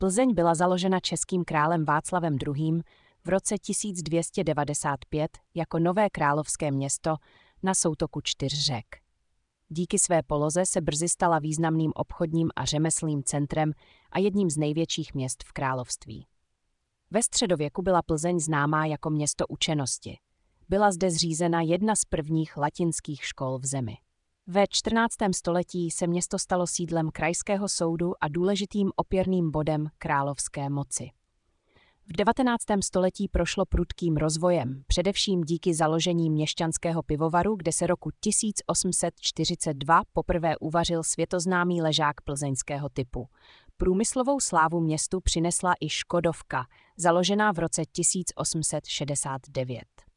Plzeň byla založena českým králem Václavem II. V roce 1295 jako nové královské město na soutoku 4 řek. Díky své poloze se brzy stala významným obchodním a řemeslným centrem a jedním z největších měst v království. Ve středověku byla Plzeň známá jako město učenosti. Byla zde zřízena jedna z prvních latinských škol v zemi. Ve 14. století se město stalo sídlem krajského soudu a důležitým opěrným bodem královské moci. V 19. století prošlo prudkým rozvojem, především díky založení měšťanského pivovaru, kde se roku 1842 poprvé uvařil světoznámý ležák plzeňského typu. Průmyslovou slávu městu přinesla i Škodovka, založená v roce 1869.